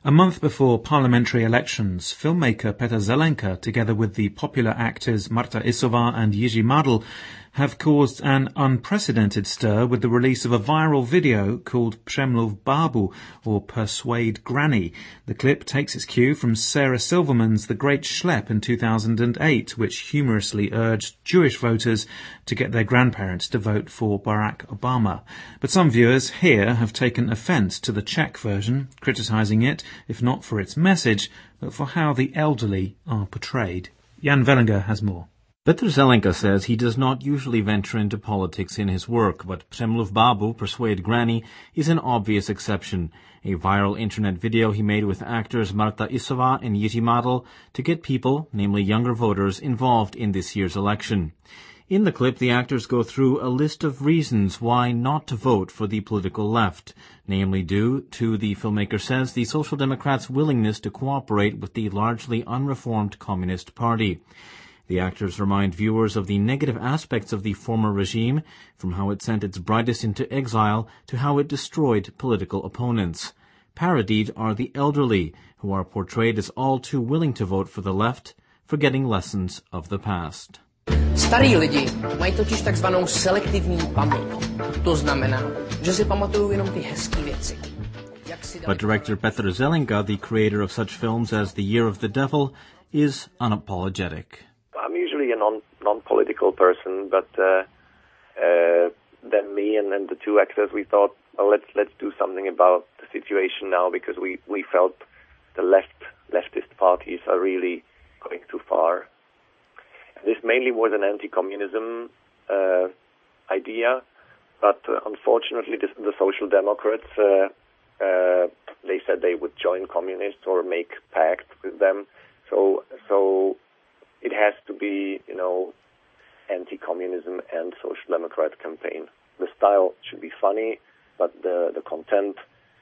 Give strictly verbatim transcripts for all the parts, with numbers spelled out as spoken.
A month before parliamentary elections, filmmaker Petr Zelenka, together with the popular actors Marta Isová and Jiří Madl, have caused an unprecedented stir with the release of a viral video called Přemluv Bábu, or Persuade Granny. The clip takes its cue from Sarah Silverman's The Great Schlep in two thousand eight, which humorously urged Jewish voters to get their grandparents to vote for Barack Obama. But some viewers here have taken offence to the Czech version, criticising it, if not for its message, but for how the elderly are portrayed. Jan Vellinger has more. Petr Zelenka says he does not usually venture into politics in his work, but Přemluv Bábu, Persuade Granny, is an obvious exception, a viral internet video he made with actors Marta Isová and Jiří Madl to get people, namely younger voters, involved in this year's election. In the clip, the actors go through a list of reasons why not to vote for the political left, namely due to, the filmmaker says, the Social Democrats' willingness to cooperate with the largely unreformed Communist Party. The actors remind viewers of the negative aspects of the former regime, from how it sent its brightest into exile to how it destroyed political opponents. Parodied are the elderly, who are portrayed as all too willing to vote for the left, forgetting lessons of the past. Starí lidi mají totiž takzvanou selektivní paměť. To znamená, že si pamatují jenom ty hezký věci. But director Petr Zelenka, the creator of such films as The Year of the Devil, is unapologetic. I'm usually a non, non-political person, but uh, uh, then me and, and the two actors, we thought, well, let's let's do something about the situation now, because we, we felt the left leftist parties are really going too far. This mainly was an anti-communism uh, idea, but uh, unfortunately this, the Social Democrats, uh, uh, they said they would join communists or make pact with them. So so it has to be, you know, anti-communism and Social Democrat campaign. The style should be funny, but the, the content,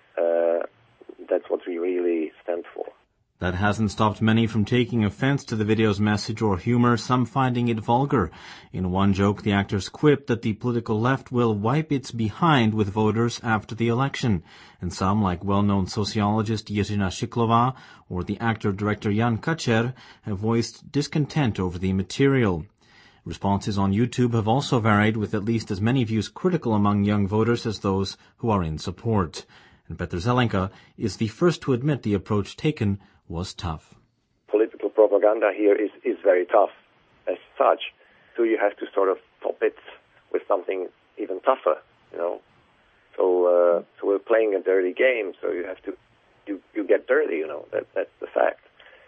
uh, that's what we really stand for. That hasn't stopped many from taking offense to the video's message or humor, some finding it vulgar. In one joke, the actors quipped that the political left will wipe its behind with voters after the election, and some, like well-known sociologist Jiřina Šiklová or the actor-director Jan Kačer, have voiced discontent over the material. Responses on YouTube have also varied, with at least as many views critical among young voters as those who are in support. And Petr Zelenka is the first to admit the approach taken was tough. Political propaganda here is, is very tough as such, so you have to sort of top it with something even tougher, you know. So uh, so we're playing a dirty game, so you have to, you, you get dirty, you know, that that's the fact.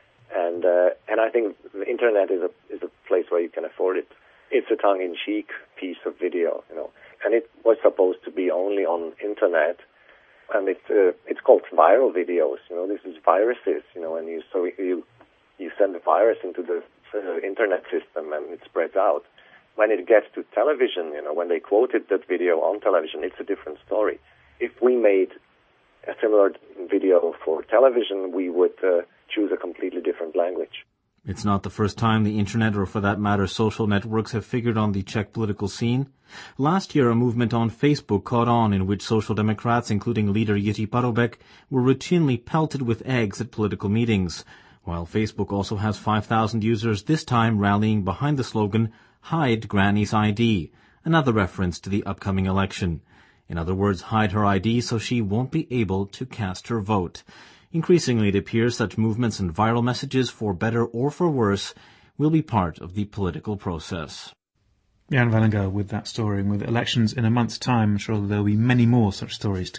And uh, and I think the internet is a is a place where you can afford it. It's a tongue-in-cheek piece of video, you know, and it was supposed to be only on internet. And it's uh, it's called viral videos. You know, this is viruses. You know, and you so you you send a virus into the uh, internet system and it spreads out. When it gets to television, you know, when they quoted that video on television, it's a different story. If we made a similar video for television, we would uh, choose a completely different language. It's not the first time the internet, or for that matter social networks, have figured on the Czech political scene. Last year, a movement on Facebook caught on in which Social Democrats, including leader Jiří Paroubek, were routinely pelted with eggs at political meetings, while Facebook also has five thousand users this time rallying behind the slogan, "Hide Granny's I D," another reference to the upcoming election. In other words, hide her I D so she won't be able to cast her vote. Increasingly, it appears such movements and viral messages, for better or for worse, will be part of the political process. Jan Vellinger with that story, and with elections in a month's time, I'm sure there will be many more such stories to